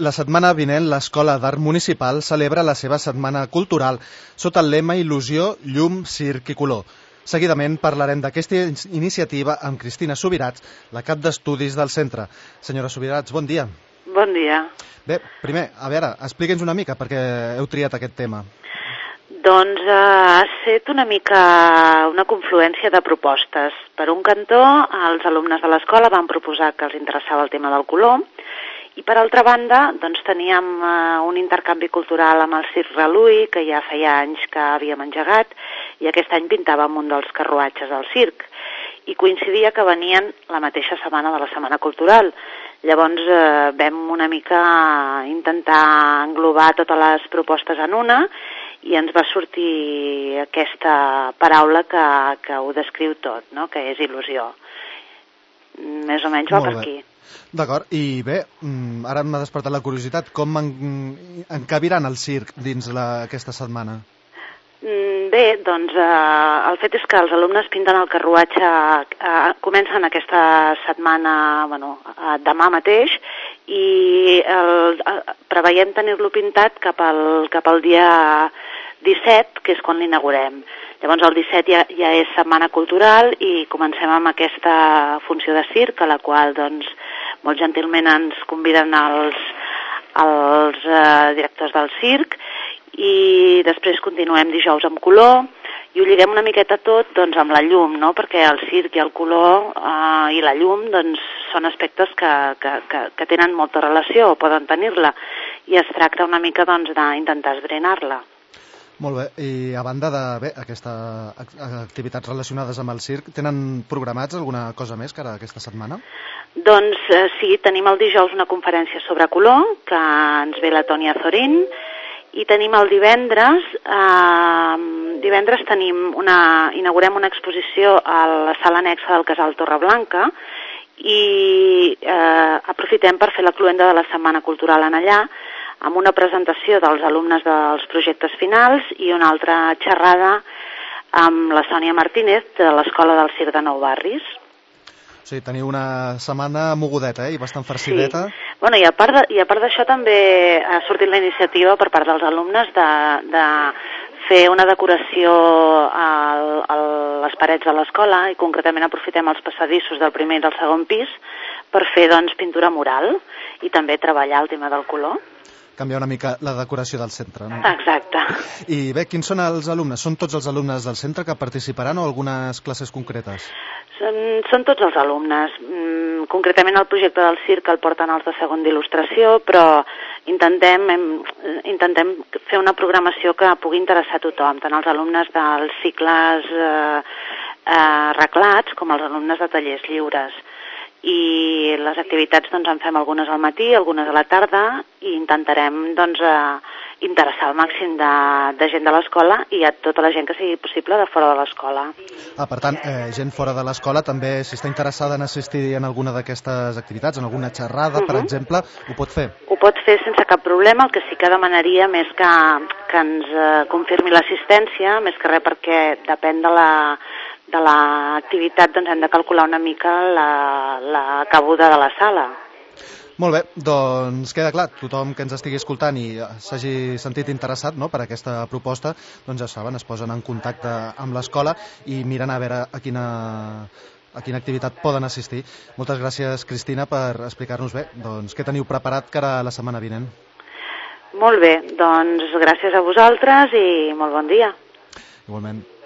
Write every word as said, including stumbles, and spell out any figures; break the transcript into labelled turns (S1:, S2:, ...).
S1: La setmana vinent l'Escola d'Art Municipal celebra la seva setmana cultural sota el lema Il·lusió, llum, circ i color. Seguidament parlarem d'aquesta iniciativa amb Cristina Subirats, la cap d'estudis del centre. Senyora Subirats, bon dia.
S2: Bon dia.
S1: Bé, primer, a veure, expliqui'ns una mica per què heu triat aquest tema.
S2: Doncs eh, ha estat una mica una confluència de propostes. Per un cantó, els alumnes de l'escola van proposar que els interessava el tema del color i per altra banda doncs, teníem eh, un intercanvi cultural amb el Circ Reluí, que ja feia anys que havíem engegat, i aquest any pintàvem un dels carruatges del circ. I coincidia que venien la mateixa setmana de la Setmana Cultural. Llavors eh, vam una mica intentar englobar totes les propostes en una i ens va sortir aquesta paraula que, que ho descriu tot, no? Que és il·lusió. Més o menys va per aquí.
S1: D'acord, i bé, ara m'ha despertat la curiositat, com en, encabiran el circ dins la, aquesta setmana?
S2: Bé, doncs eh, el fet és que els alumnes pinten el carruatge, eh, comencen aquesta setmana, bueno, eh, demà mateix, i el, eh, preveiem tenir-lo pintat cap al, cap al dia disset, que és quan l'inaugurem. Llavors el disset ja, ja és Setmana Cultural i comencem amb aquesta funció de circ, a la qual doncs, molt gentilment ens conviden els, els eh, directors del circ, i després continuem dijous amb color i ho lliguem una miqueta tot doncs, amb la llum, no? Perquè el circ i el color eh, i la llum doncs, són aspectes que, que, que, que tenen molta relació o poden tenir-la, i es tracta una mica doncs, d'intentar esbrinar-la.
S1: Molt bé, i a banda d'aquestes activitats relacionades amb el circ, tenen programats alguna cosa més que ara aquesta setmana?
S2: Doncs eh, sí, tenim el dijous una conferència sobre color, que ens ve la Tònia Zorín, i tenim el divendres, eh, divendres tenim una, inaugurem una exposició a la sala anexa del Casal Torreblanca i eh, aprofitem per fer la cloenda de la Setmana Cultural en allà, amb una presentació dels alumnes dels projectes finals i una altra xerrada amb la Sònia Martínez de l'Escola del Circ de Nou Barris.
S1: O sigui, teniu una setmana mogudeta, eh? I bastant farcideta.
S2: Sí. Bueno, i a part de, i a part d'això també ha sortit la iniciativa per part dels alumnes de, de fer una decoració a, a les parets de l'escola, i concretament aprofitem els passadissos del primer i del segon pis per fer doncs, pintura mural i també treballar el tema del color.
S1: Canviar una mica la decoració del centre, no?
S2: Exacte.
S1: I bé, quins són els alumnes? Són tots els alumnes del centre que participaran o algunes classes concretes?
S2: Són, són tots els alumnes. Mm, concretament el projecte del circ el porten els de segon d'il·lustració, però intentem, hem, intentem fer una programació que pugui interessar a tothom, tant els alumnes dels cicles eh, eh, reglats com els alumnes de tallers lliures. I les activitats doncs, en fem algunes al matí, algunes a la tarda, i intentarem doncs, eh, interessar al màxim de, de gent de l'escola i a tota la gent que sigui possible de fora de l'escola.
S1: Ah, per tant, eh, gent fora de l'escola també, si està interessada en assistir en alguna d'aquestes activitats, en alguna xerrada, uh-huh. per exemple, ho pot fer?
S2: Ho pot fer sense cap problema, el que sí que demanaria més que, que ens eh, confirmi l'assistència, més que res perquè depèn de la de l'activitat, doncs hem de calcular una mica la, la cabuda de la sala.
S1: Molt bé, doncs queda clar, tothom que ens estigui escoltant i s'hagi sentit interessat, no, per aquesta proposta, doncs ja saben, es posen en contacte amb l'escola i miren a veure a quina, a quina activitat poden assistir. Moltes gràcies, Cristina, per explicar-nos bé doncs, què teniu preparat cara a la setmana vinent.
S2: Molt bé, doncs gràcies a vosaltres i molt bon dia.
S1: Igualment.